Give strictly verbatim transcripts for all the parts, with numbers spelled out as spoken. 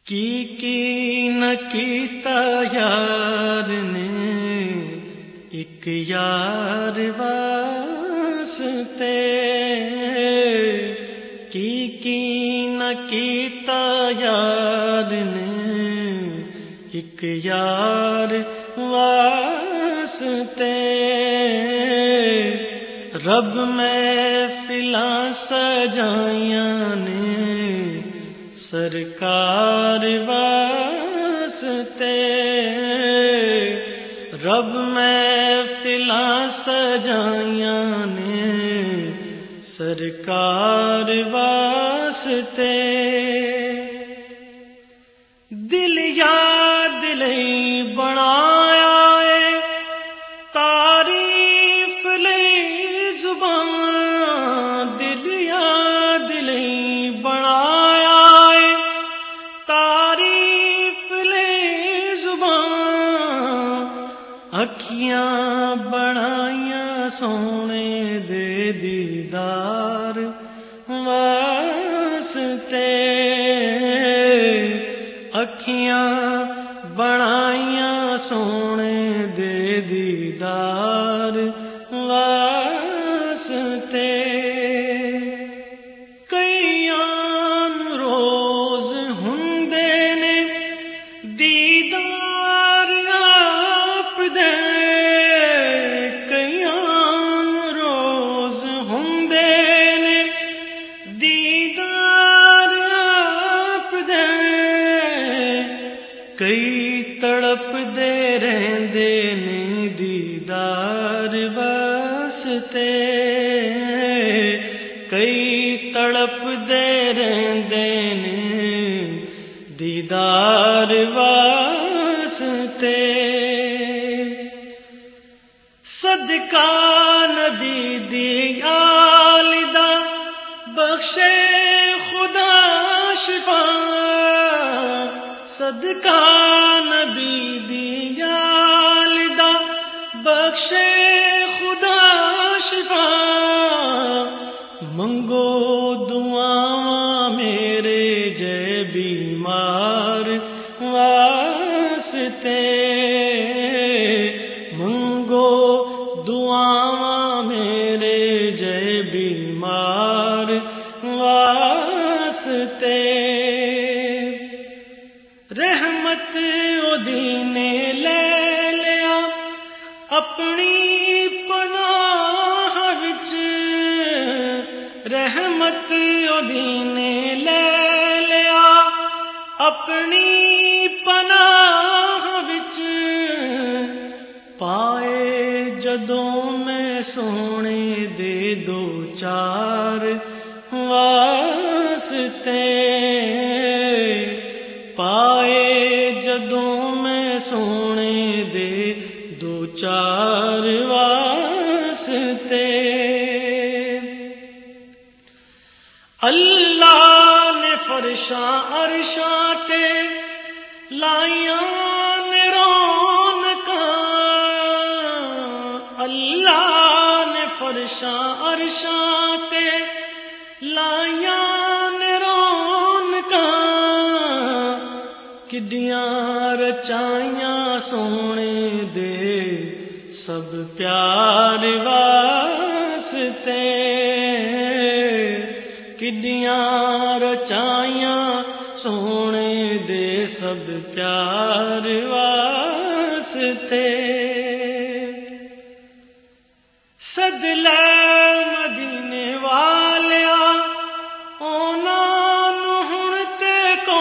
کی کی نہ کیتا یار نے ایک یار واسطے، کی کی نہ کیتا یار نے ایک یار واسطے، رب محفلاں سجائیاں نے سرکار واسطے، رب محفلاں سجائیاں نے سرکار واسطے، دل یاد لئی بنایا ہے تعریف لئی زبان، دل یاد لئی بنایا ہے تعریف لئی زبان، اکھیاں بنائیاں سونے دے دیدار واسطے، اکھیاں بنائیاں سونے دے دیدار واسطے، کئیاں روز ہوندے نے دیدار آپ دے، کئیاں روز ہوندے نے دیدار آپ دے، کئی تڑپ دے رہندے نے دیدار واسطے، کئی تڑپ دے رہندے نے دیدار واسطے، صدقہ نبی دی آل دا بخشے خدا شفا، صدقہ نبی دی آل دا بخشے خدا شفا، منگو دعاواں میرے جے بیمار واسطے، منگو دعاواں میرے جے بیمار واسطے، رحمت اودی نے لے لیا اپنی پناہ وچ، رحمت اودی نے لے لیا اپنی پناہ وچ، پائے جدوں میں سونے دے دو چار واسطے، پائے جدوں میں سونے دے دو چار واسطے، اللہ نے فرشاں عرشاں تے لائیاں نے رونقاں، اللہ نے فرشاں عرشاں تے لائیاں نے رونقاں، کڈیاں رچائیاں سونے دے سب پیار واسطے، کڈیاں رچائیاں سونے دے سب پیار واسطے، سد لے مدینے والیا انہاں نوں ہن تے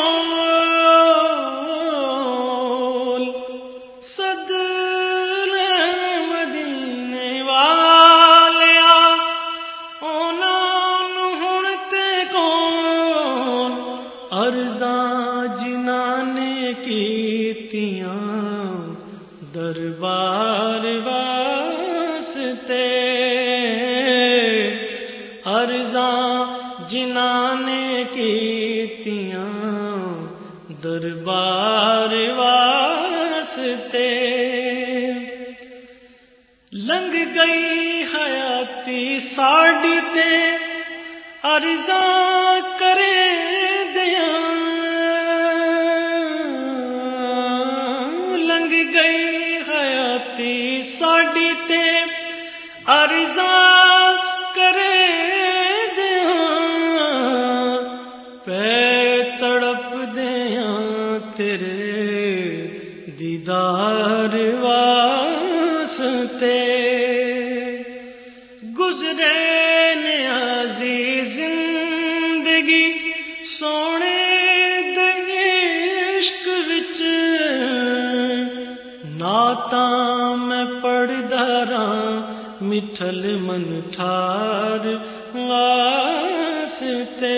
کول، سد لے مدینے والیا انہاں نوں ہن تے کول، عرضاں جنہاں نے کیتیاں دربار واسطے، عرضاں جنہاں نے کیتیاں دربار واسطے، لنگ گئی حیاتی ساڈی تے عرضاں کرے دیاں، گئی حیاتی ساڈی تے عرضاں کرے دیاں پے تڑپ دیاں تیرے دیدار واسطے گزرے نیازی زندگی سونے دے عشق وچ نعتاں میں پڑھدا راں مٹھل من ٹھار واسطے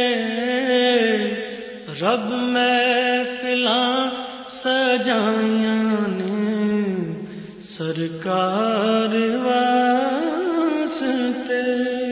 رب محفلاں سجائیاں نے سرکار واسطے